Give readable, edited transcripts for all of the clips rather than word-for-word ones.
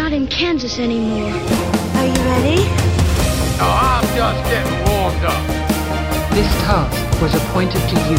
not in Kansas anymore. Are you ready? No, I'm just getting warmed up. This task was appointed to you.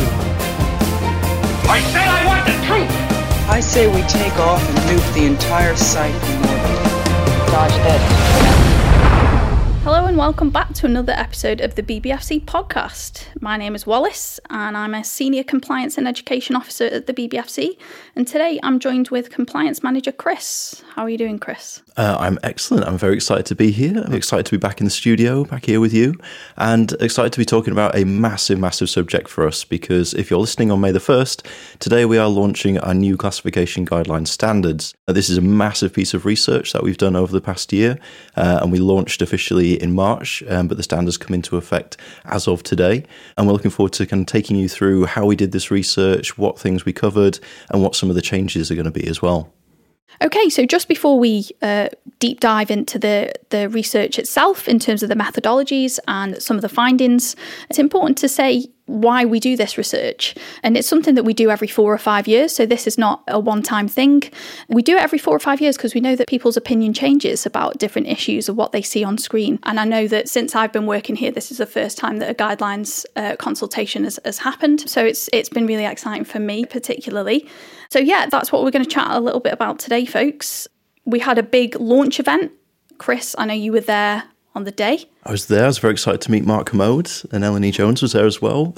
I said I want the truth! I say we take off and nuke the entire site in orbit. Dodge this. Hello and welcome back to another episode of the BBFC podcast. My name is Wallace and I'm a Senior Compliance and Education Officer at the BBFC. And today I'm joined with Compliance Manager Chris. How are you doing, Chris? I'm excellent. I'm very excited to be here. I'm excited to be back in the studio, back here with you, and excited to be talking about a massive, massive subject for us, because if you're listening on May the 1st, today we are launching our new classification guideline standards. This is a massive piece of research that we've done over the past year, and we launched officially in March, but the standards come into effect as of today. And we're looking forward to kind of taking you through how we did this research, what things we covered, and what some of the changes are going to be as well. Okay, so just before we deep dive into the research itself in terms of the methodologies and some of the findings, it's important to say why we do this research. And it's something that we do every 4 or 5 years. So this is not a one-time thing. We do it every 4 or 5 years because we know that people's opinion changes about different issues of what they see on screen. And I know that since I've been working here, this is the first time that a guidelines consultation has happened. So it's been really exciting for me particularly. So yeah, that's what we're going to chat a little bit about today, folks. We had a big launch event. Chris, I know you were there on the day. I was there. I was very excited to meet Mark Commode, and Eleni Jones was there as well.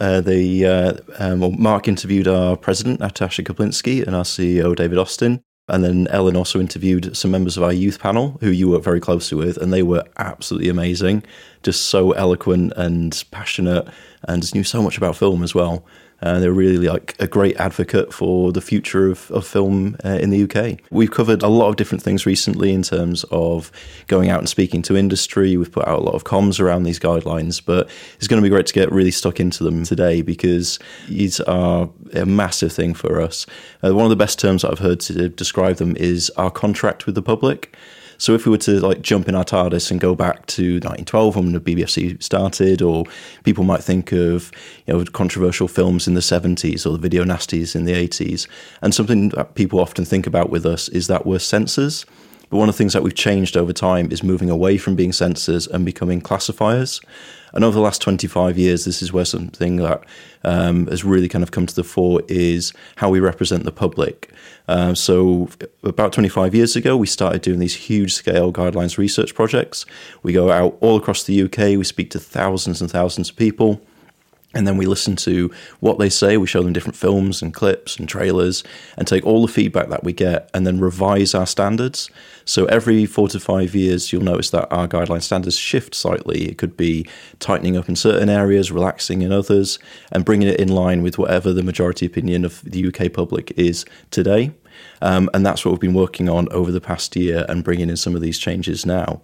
Mark interviewed our president, Natasha Kaplinsky, and our CEO, David Austin. And then Ellen also interviewed some members of our youth panel, who you work very closely with, and they were absolutely amazing. Just so eloquent and passionate, and just knew so much about film as well. They're really like a great advocate for the future of film in the UK. We've covered a lot of different things recently in terms of going out and speaking to industry. We've put out a lot of comms around these guidelines, but it's going to be great to get really stuck into them today because these are a massive thing for us. One of the best terms that I've heard to describe them is our contract with the public. So if we were to jump in our TARDIS and go back to 1912 when the BBFC started, or people might think of controversial films in the 70s or the video nasties in the 80s, and something that people often think about with us is that we're censors. But one of the things that we've changed over time is moving away from being censors and becoming classifiers. And over the last 25 years, this is where something that has really kind of come to the fore is how we represent the public. So about 25 years ago, we started doing these huge scale guidelines research projects. We go out all across the UK, we speak to thousands and thousands of people. And then we listen to what they say. We show them different films and clips and trailers and take all the feedback that we get and then revise our standards. So every 4 to 5 years, you'll notice that our guideline standards shift slightly. It could be tightening up in certain areas, relaxing in others, and bringing it in line with whatever the majority opinion of the UK public is today. And that's what we've been working on over the past year and bringing in some of these changes now.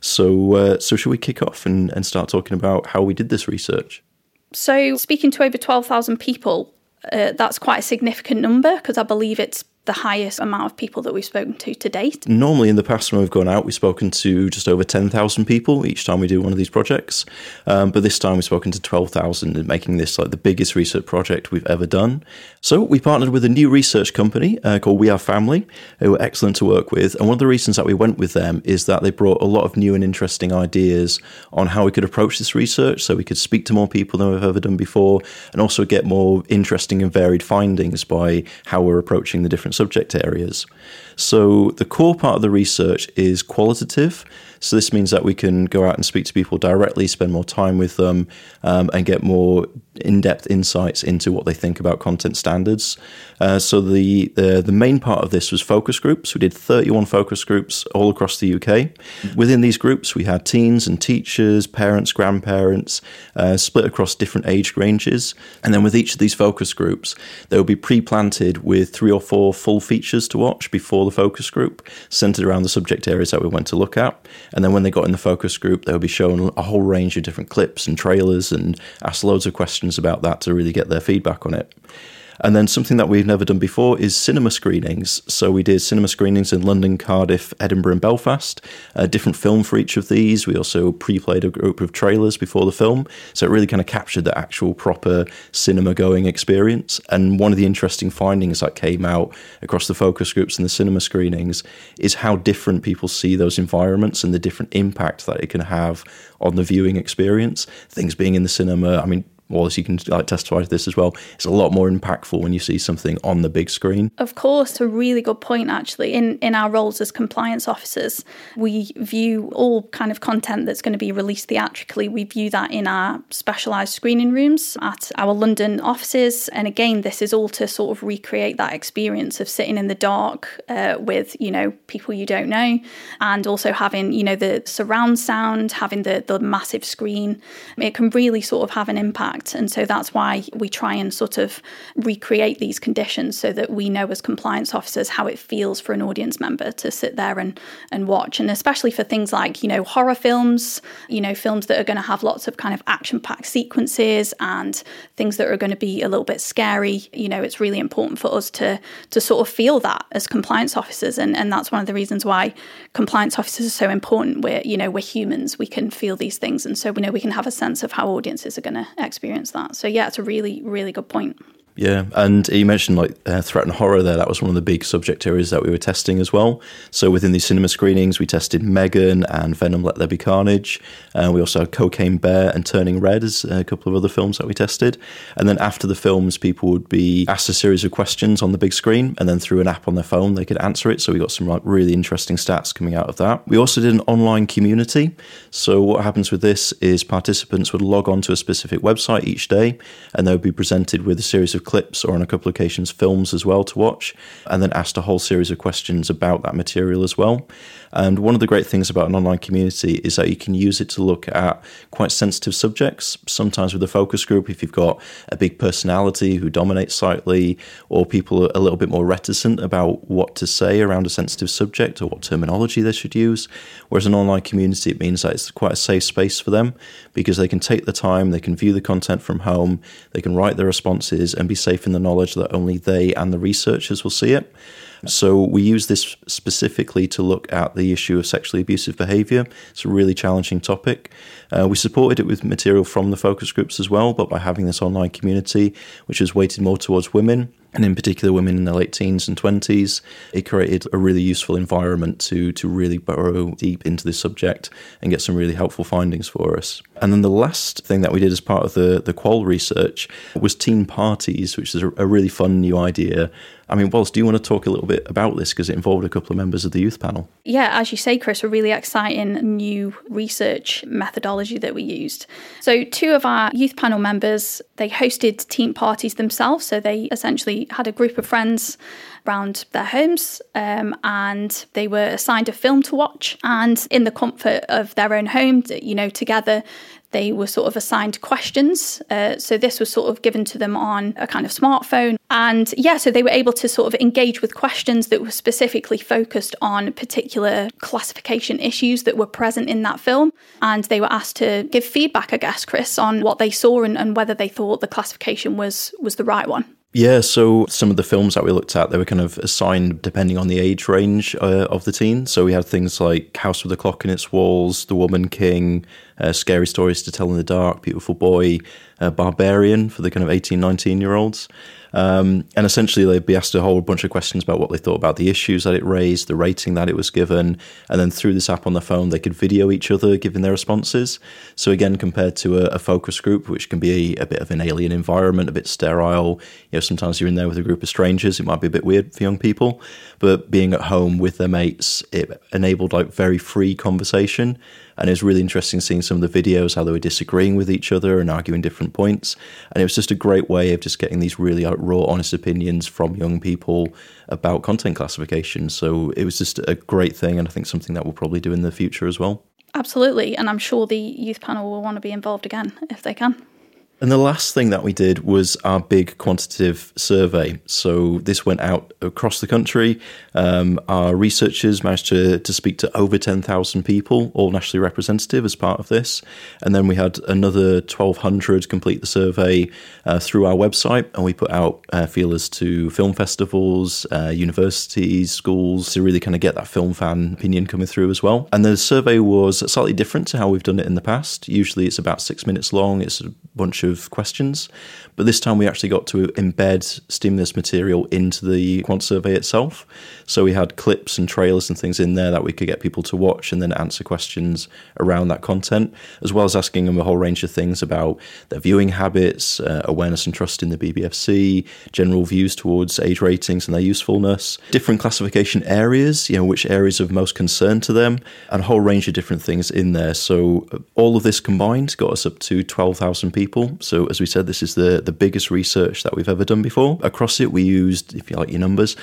So should we kick off and start talking about how we did this research? So speaking to over 12,000 people, that's quite a significant number because I believe it's the highest amount of people that we've spoken to date. Normally in the past when we've gone out, we've spoken to just over 10,000 people each time we do one of these projects. But this time we've spoken to 12,000 and making this the biggest research project we've ever done. So we partnered with a new research company called We Are Family, who were excellent to work with. And one of the reasons that we went with them is that they brought a lot of new and interesting ideas on how we could approach this research so we could speak to more people than we've ever done before and also get more interesting and varied findings by how we're approaching the different subject areas. So the core part of the research is qualitative. So this means that we can go out and speak to people directly, spend more time with them, and get more in-depth insights into what they think about content standards. So the main part of this was focus groups. We did 31 focus groups all across the UK. Within these groups, we had teens and teachers, parents, grandparents, split across different age ranges. And then with each of these focus groups, they would be pre-planted with 3 or 4 full features to watch before the focus group, centered around the subject areas that we went to look at. And then when they got in the focus group, they would be shown a whole range of different clips and trailers and asked loads of questions about that to really get their feedback on it. And then something that we've never done before is cinema screenings. So we did cinema screenings in London, Cardiff, Edinburgh and Belfast. A different film for each of these. We also pre-played a group of trailers before the film. So it really kind of captured the actual proper cinema-going experience. And one of the interesting findings that came out across the focus groups and the cinema screenings is how different people see those environments and the different impact that it can have on the viewing experience. Things being in the cinema, I mean, Wallace, you can testify to this as well. It's a lot more impactful when you see something on the big screen. Of course, a really good point, actually. In our roles as compliance officers, we view all kind of content that's going to be released theatrically. We view that in our specialised screening rooms at our London offices. And again, this is all to sort of recreate that experience of sitting in the dark with, people you don't know, and also having, the surround sound, having the massive screen. It can really sort of have an impact. And so that's why we try and sort of recreate these conditions so that we know as compliance officers how it feels for an audience member to sit there and watch. And especially for things like, horror films, films that are going to have lots of kind of action-packed sequences and things that are going to be a little bit scary. It's really important for us to sort of feel that as compliance officers. And that's one of the reasons why compliance officers are so important. We're humans. We can feel these things. And so we can have a sense of how audiences are going to experience that. So yeah, it's a really, really good point. Yeah, and you mentioned threat and horror there. That was one of the big subject areas that we were testing as well. So within these cinema screenings, we tested Megan and Venom Let There Be Carnage. We also had Cocaine Bear and Turning Red as a couple of other films that we tested. And then after the films, people would be asked a series of questions on the big screen, and then through an app on their phone, they could answer it. So we got some really interesting stats coming out of that. We also did an online community. So what happens with this is participants would log on to a specific website each day, and they would be presented with a series of clips, or on a couple of occasions films as well to watch, and then asked a whole series of questions about that material as well. And one of the great things about an online community is that you can use it to look at quite sensitive subjects. Sometimes with a focus group, if you've got a big personality who dominates slightly, or people are a little bit more reticent about what to say around a sensitive subject or what terminology they should use. Whereas an online community, it means that it's quite a safe space for them, because they can take the time, they can view the content from home, they can write their responses and be safe in the knowledge that only they and the researchers will see it. So we use this specifically to look at the issue of sexually abusive behaviour. It's a really challenging topic. We supported it with material from the focus groups as well, but by having this online community, which is weighted more towards women, and in particular women in their late teens and 20s, it created a really useful environment to really burrow deep into this subject and get some really helpful findings for us. And then the last thing that we did as part of the Qual research was teen parties, which is a really fun new idea. I mean, Wallace, do you want to talk a little bit about this, because it involved a couple of members of the youth panel? Yeah, as you say, Chris, a really exciting new research methodology that we used. So 2 of our youth panel members, they hosted teen parties themselves. So they essentially had a group of friends around their homes, and they were assigned a film to watch. And in the comfort of their own home, together, they were sort of assigned questions. So this was sort of given to them on a kind of smartphone. And so they were able to sort of engage with questions that were specifically focused on particular classification issues that were present in that film. And they were asked to give feedback, I guess, Chris, on what they saw and whether they thought the classification was the right one. Yeah, so some of the films that we looked at, they were kind of assigned depending on the age range of the teen. So we had things like House with a Clock in Its Walls, The Woman King, Scary Stories to Tell in the Dark, Beautiful Boy, Barbarian for the kind of 18, 19-year-olds. And essentially they'd be asked a whole bunch of questions about what they thought about the issues that it raised, the rating that it was given, and then through this app on their phone they could video each other giving their responses. So again, compared to a focus group, which can be a bit of an alien environment, a bit sterile, sometimes you're in there with a group of strangers, it might be a bit weird for young people, but being at home with their mates, it enabled very free conversation. And it was really interesting seeing some of the videos, how they were disagreeing with each other and arguing different points. And it was just a great way of just getting these really raw, honest opinions from young people about content classification. So it was just a great thing, and I think something that we'll probably do in the future as well. Absolutely. And I'm sure the youth panel will want to be involved again if they can. And the last thing that we did was our big quantitative survey. So this went out across the country. Our researchers managed to speak to over 10,000 people, all nationally representative as part of this. And then we had another 1,200 complete the survey through our website. And we put out feelers to film festivals, universities, schools, to really kind of get that film fan opinion coming through as well. And the survey was slightly different to how we've done it in the past. Usually it's about 6 minutes long. It's a bunch of questions, but this time we actually got to embed stimulus material into the quant survey itself. So we had clips and trailers and things in there that we could get people to watch and then answer questions around that content, as well as asking them a whole range of things about their viewing habits, awareness and trust in the BBFC, general views towards age ratings and their usefulness, different classification areas, which areas of most concern to them, and a whole range of different things in there. So all of this combined got us up to 12,000 people. So as we said, this is the biggest research that we've ever done before. Across it, we used, if you like your numbers,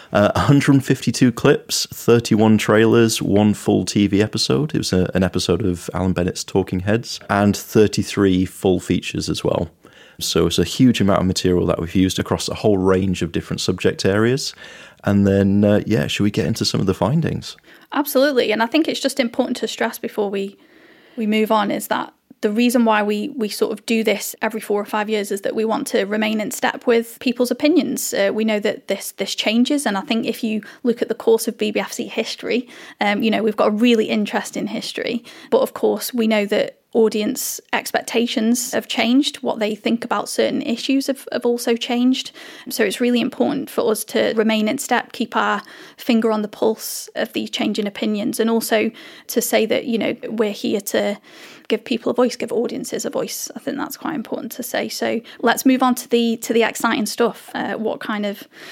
152 clips, 31 trailers, one full TV episode. It was an episode of Alan Bennett's Talking Heads, and 33 full features as well. So it's a huge amount of material that we've used across a whole range of different subject areas. And then, should we get into some of the findings? Absolutely. And I think it's just important to stress before we move on is that the reason why we sort of do this every 4 or 5 years is that we want to remain in step with people's opinions. We know that this changes, and I think if you look at the course of BBFC history, we've got a really interesting history. But of course, we know that audience expectations have changed. What they think about certain issues have also changed. So it's really important for us to remain in step, keep our finger on the pulse of these changing opinions, and also to say that, we're here to give people a voice, give audiences a voice. I think that's quite important to say. So let's move on to the exciting stuff. What kind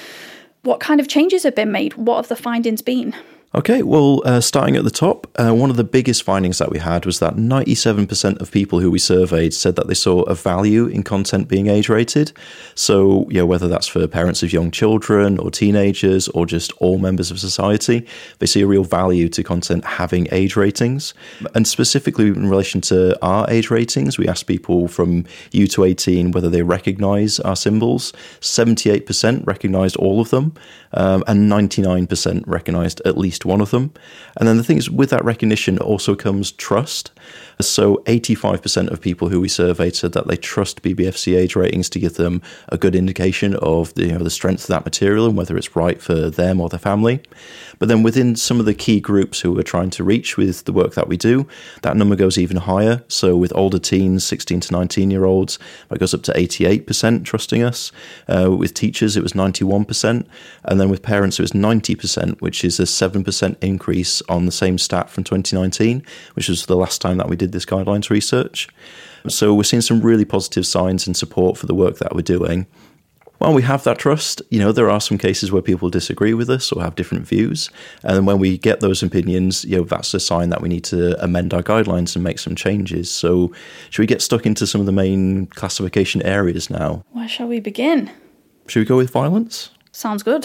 of changes have been made? What have the findings been? Okay, well, starting at the top, one of the biggest findings that we had was that 97% of people who we surveyed said that they saw a value in content being age-rated. So, whether that's for parents of young children or teenagers or just all members of society, they see a real value to content having age ratings. And specifically in relation to our age ratings, we asked people from U to 18 whether they recognise our symbols. 78% recognised all of them, and 99% recognised at least one of them. And then the thing is, with that recognition also comes trust. So 85% of people who we surveyed said that they trust BBFC age ratings to give them a good indication of the strength of that material and whether it's right for them or their family. But then within some of the key groups who we're trying to reach with the work that we do, that number goes even higher. So with older teens, 16 to 19-year-olds, that goes up to 88% trusting us. With teachers, it was 91%. And then with parents, it was 90%, which is a 7% increase on the same stat from 2019, which was the last time that we did this guidelines research. So we're seeing some really positive signs and support for the work that we're doing. While we have that trust, there are some cases where people disagree with us or have different views. And when we get those opinions, that's a sign that we need to amend our guidelines and make some changes. So should we get stuck into some of the main classification areas now? Where shall we begin? Should we go with violence? Sounds good.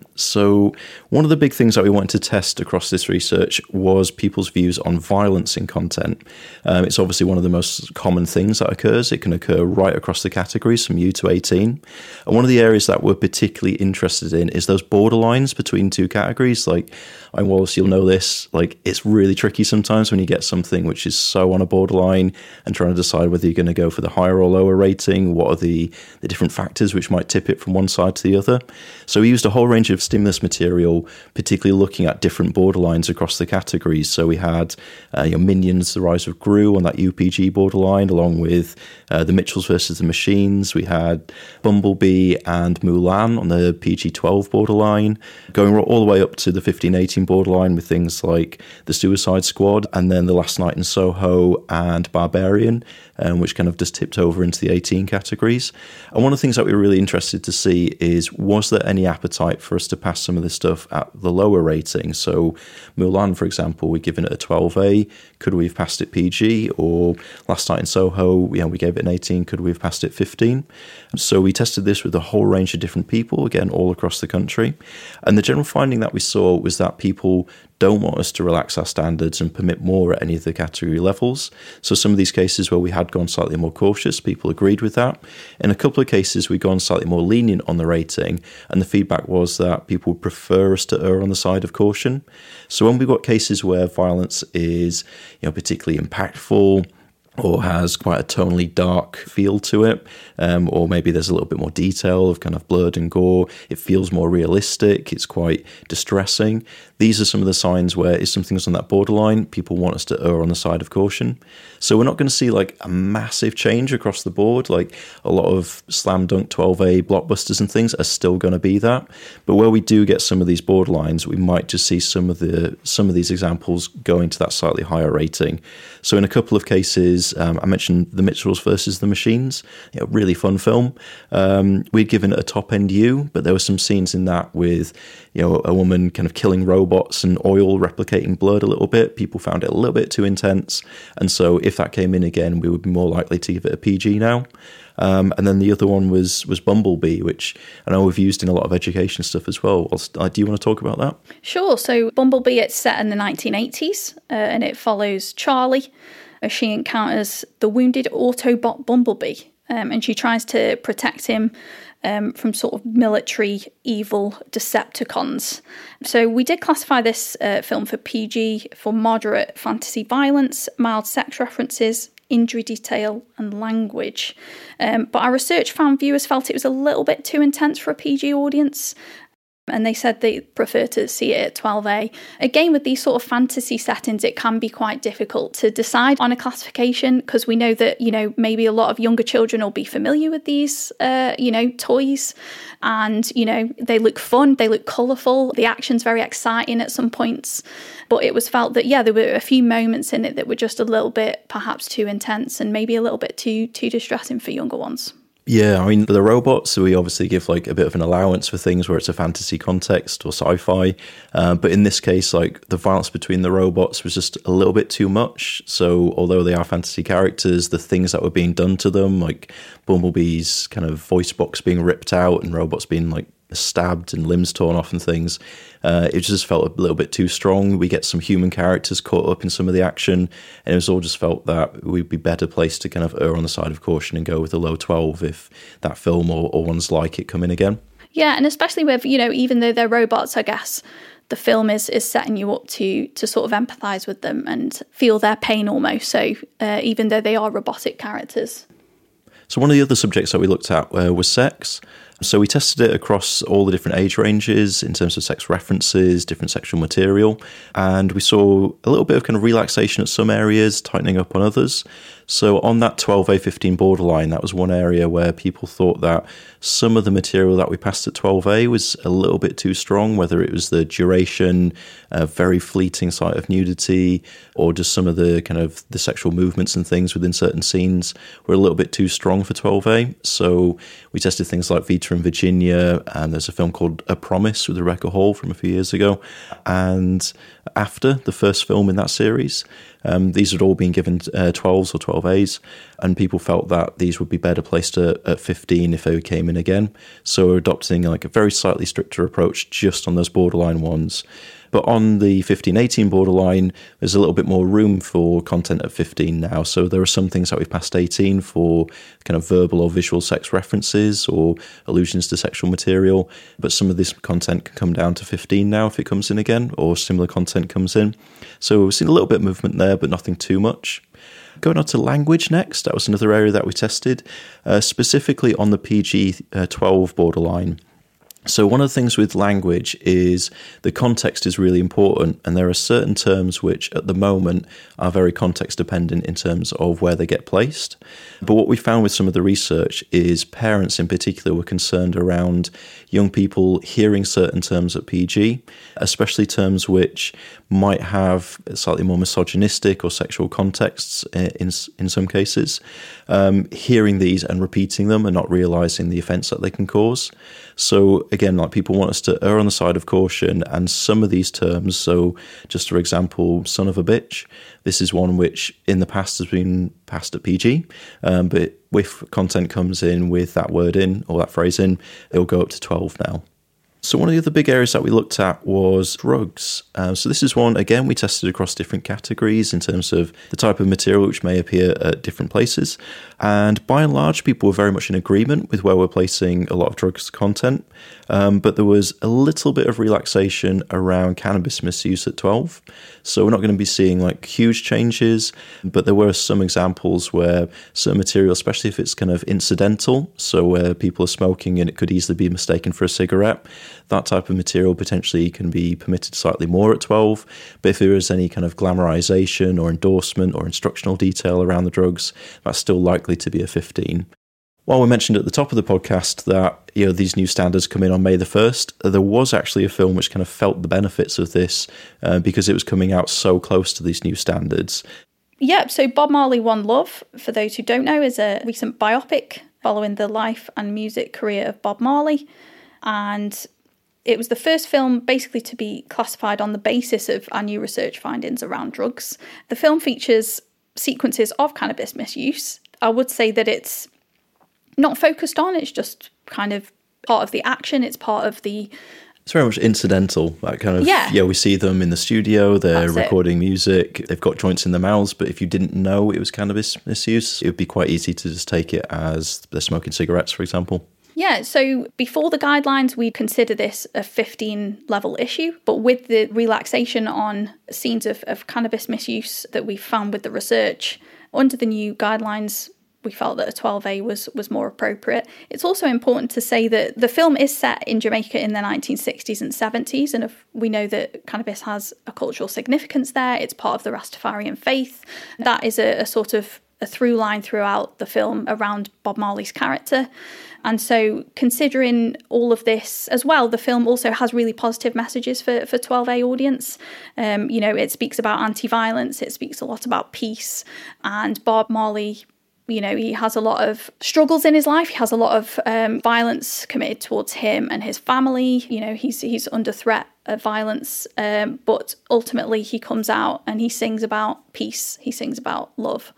So one of the big things that we wanted to test across this research was people's views on violence in content. It's obviously one of the most common things that occurs. It can occur right across the categories from U to 18. And one of the areas that we're particularly interested in is those borderlines between two categories. Like, Wallace, you'll know this, it's really tricky sometimes when you get something which is so on a borderline and trying to decide whether you're going to go for the higher or lower rating. What are the different factors which might tip it from one side to the other? So we used a whole range of stimulus material, particularly looking at different borderlines across the categories. So we had Minions, The Rise of Gru on that UPG borderline, along with The Mitchells versus the Machines. We had Bumblebee and Mulan on the PG-12 borderline, going all the way up to the 15-18 borderline with things like The Suicide Squad, and then The Last Night in Soho and Barbarian, which kind of just tipped over into the 18 categories. And one of the things that we were really interested to see is, was there any appetite for us to pass some of this stuff at the lower rating? So Mulan, for example, we've given it a 12A. Could we have passed it PG? Or Last Night in Soho, we gave it an 18. Could we have passed it 15? So we tested this with a whole range of different people, again, all across the country. And the general finding that we saw was that people don't want us to relax our standards and permit more at any of the category levels. So some of these cases where we had gone slightly more cautious, people agreed with that. In a couple of cases, we've gone slightly more lenient on the rating, and the feedback was that people would prefer us to err on the side of caution. So when we've got cases where violence is, particularly impactful, or has quite a tonally dark feel to it, or maybe there's a little bit more detail of kind of blood and gore, it feels more realistic, it's quite distressing. These are some of the signs where if something's on that borderline, people want us to err on the side of caution. So we're not going to see like a massive change across the board, like a lot of slam dunk 12A blockbusters and things are still going to be that. But where we do get some of these borderlines, we might just see some of these examples going to that slightly higher rating. So in a couple of cases, I mentioned The Mitchells versus the Machines, really fun film. We'd given it a top end U, but there were some scenes in that with, a woman kind of killing robots and oil replicating blood a little bit. People found it a little bit too intense. And so if that came in again, we would be more likely to give it a PG now. And then the other one was Bumblebee, which I know we've used in a lot of education stuff as well. Do you want to talk about that? Sure. So Bumblebee, it's set in the 1980s, and it follows Charlie as she encounters the wounded Autobot Bumblebee, and she tries to protect him from sort of military evil Decepticons. So we did classify this film for PG for moderate fantasy violence, mild sex references, injury detail and language. But our research found viewers felt it was a little bit too intense for a PG audience. And they said they prefer to see it at 12A. Again, with these sort of fantasy settings, it can be quite difficult to decide on a classification because we know that, maybe a lot of younger children will be familiar with these, toys. And, they look fun, they look colourful, the action's very exciting at some points. But it was felt that, there were a few moments in it that were just a little bit perhaps too intense and maybe a little bit too distressing for younger ones. Yeah, I mean, the robots, we obviously give like a bit of an allowance for things where it's a fantasy context or sci-fi. But in this case, like the violence between the robots was just a little bit too much. So although they are fantasy characters, the things that were being done to them, like Bumblebee's kind of voice box being ripped out and robots being like stabbed and limbs torn off and things, it just felt a little bit too strong. We get some human characters caught up in some of the action, and it was all just felt that we'd be better placed to kind of err on the side of caution and go with a low 12 if that film or ones like it come in again. Yeah, and especially with, even though they're robots, I guess the film is setting you up to sort of empathise with them and feel their pain almost. So even though they are robotic characters. So one of the other subjects that we looked at was sex. So we tested it across all the different age ranges in terms of sex references, different sexual material, and we saw a little bit of kind of relaxation at some areas, tightening up on others. So on that 12A15 borderline, that was one area where people thought that some of the material that we passed at 12A was a little bit too strong, whether it was the duration, a very fleeting sight of nudity, or just some of the kind of the sexual movements and things within certain scenes were a little bit too strong for 12A. So we tested things like Vita and Virginia, and there's a film called A Promise with Rebecca Hall from a few years ago. And after the first film in that series, these had all been given 12s or 12As, and people felt that these would be better placed at 15 if they came in again. So we're adopting like a very slightly stricter approach just on those borderline ones. But on the 15-18 borderline, there's a little bit more room for content at 15 now. So there are some things that we've passed 18 for kind of verbal or visual sex references or allusions to sexual material. But some of this content can come down to 15 now if it comes in again, or similar content comes in. So we've seen a little bit of movement there, but nothing too much. Going on to language next, that was another area that we tested, specifically on the PG-12 borderline. So one of the things with language is the context is really important, and there are certain terms which at the moment are very context dependent in terms of where they get placed. But what we found with some of the research is parents in particular were concerned around young people hearing certain terms at PG, especially terms which might have slightly more misogynistic or sexual contexts in some cases, hearing these and repeating them and not realising the offence that they can cause. So again, like people want us to err on the side of caution, and some of these terms, so just for example, son of a bitch, this is one which in the past has been passed at PG, but if content comes in with that word in or that phrase in, it'll go up to 12 now. So one of the other big areas that we looked at was drugs. So this is one, again, we tested across different categories in terms of the type of material which may appear at different places. And by and large, people were very much in agreement with where we're placing a lot of drugs content. But there was a little bit of relaxation around cannabis misuse at 12. So we're not going to be seeing like huge changes, but there were some examples where certain material, especially if it's kind of incidental, so where people are smoking and it could easily be mistaken for a cigarette, that type of material potentially can be permitted slightly more at 12. But if there is any kind of glamorization or endorsement or instructional detail around the drugs, that's still likely to be a 15. While we mentioned at the top of the podcast that these new standards come in on May the 1st, there was actually a film which kind of felt the benefits of this because it was coming out so close to these new standards. Yeah, so Bob Marley One Love, for those who don't know, is a recent biopic following the life and music career of Bob Marley. And it was the first film basically to be classified on the basis of our new research findings around drugs. The film features sequences of cannabis misuse. I would say that it's not focused on, it's just kind of part of the action, it's part of the... It's very much incidental, that kind of, we see them in the studio, they're recording music, they've got joints in their mouths, but if you didn't know it was cannabis misuse, it would be quite easy to just take it as they're smoking cigarettes, for example. Yeah, so before the guidelines, we consider this a 15-level issue, but with the relaxation on scenes of cannabis misuse that we found with the research, under the new guidelines, we felt that a 12A was more appropriate. It's also important to say that the film is set in Jamaica in the 1960s and 70s, and if we know that cannabis has a cultural significance there. It's part of the Rastafarian faith. That is a sort of a through line throughout the film around Bob Marley's character. And so considering all of this as well, the film also has really positive messages for 12A audience. It speaks about anti-violence, it speaks a lot about peace, and Bob Marley, he has a lot of struggles in his life. He has a lot of violence committed towards him and his family. He's under threat of violence, but ultimately he comes out and he sings about peace. He sings about love.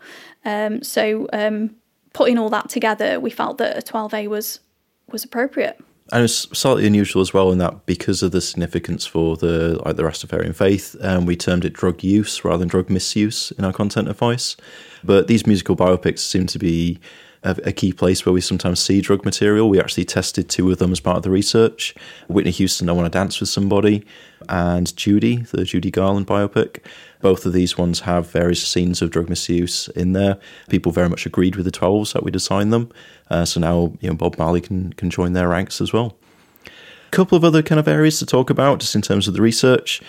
Putting all that together, we felt that a 12A was appropriate. And it's slightly unusual as well in that because of the significance for the Rastafarian faith, we termed it drug use rather than drug misuse in our content advice. But these musical biopics seem to be a key place where we sometimes see drug material. We actually tested 2 of them as part of the research. Whitney Houston, I Want to Dance with Somebody, and Judy, the Judy Garland biopic. Both of these ones have various scenes of drug misuse in there. People very much agreed with the 12s that we'd assigned them. So now Bob Marley can join their ranks as well. A couple of other kind of areas to talk about just in terms of the research.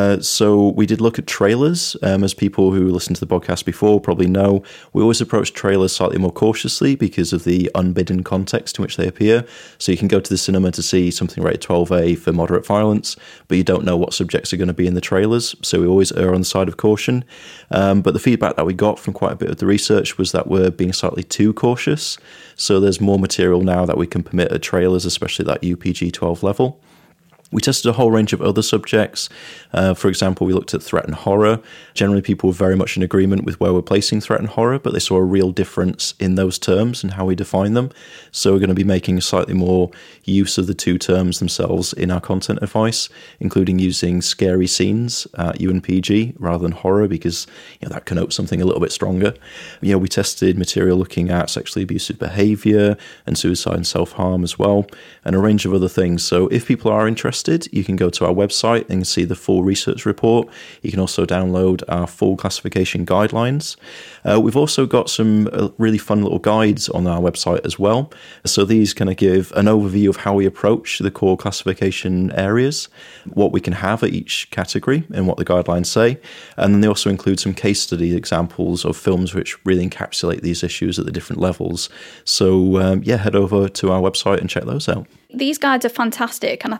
So we did look at trailers. As people who listened to the podcast before probably know, we always approach trailers slightly more cautiously because of the unbidden context in which they appear. So you can go to the cinema to see something rated 12A for moderate violence, but you don't know what subjects are going to be in the trailers. So we always err on the side of caution. But the feedback that we got from quite a bit of the research was that we're being slightly too cautious. So there's more material now that we can permit at trailers, especially that UPG 12 level. We tested a whole range of other subjects. For example, we looked at threat and horror. Generally, people were very much in agreement with where we're placing threat and horror, but they saw a real difference in those terms and how we define them. So we're going to be making slightly more use of the 2 terms themselves in our content advice, including using scary scenes at UNPG rather than horror, because that connotes something a little bit stronger. We tested material looking at sexually abusive behavior and suicide and self-harm as well, and a range of other things. So if people are interested, you can go to our website and see the full research report. You can also download our full classification guidelines. We've also got some really fun little guides on our website as well. So these kind of give an overview of how we approach the core classification areas, what we can have at each category and what the guidelines say. And then they also include some case study examples of films which really encapsulate these issues at the different levels. So head over to our website and check those out. These guides are fantastic, and I think it's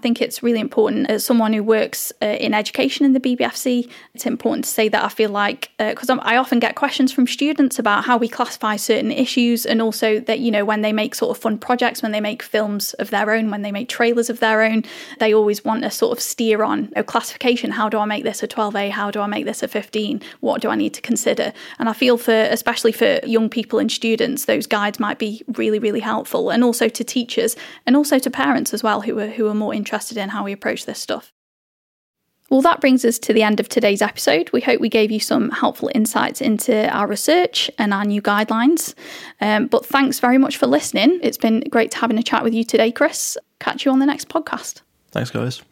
really important. As someone who works in education in the BBFC, it's important to say that I feel like, because I often get questions from students about how we classify certain issues, and also that, you know, when they make sort of fun projects, when they make films of their own, when they make trailers of their own, they always want to sort of steer on a classification. How do I make this a 12A? How do I make this a 15? What do I need to consider? And I feel especially for young people and students, those guides might be really, really helpful, and also to teachers and also to parents as well, who are more interested in how we approach this stuff. Well, that brings us to the end of today's episode. We hope we gave you some helpful insights into our research and our new guidelines. But thanks very much for listening. It's been great having a chat with you today, Chris. Catch you on the next podcast. Thanks, guys.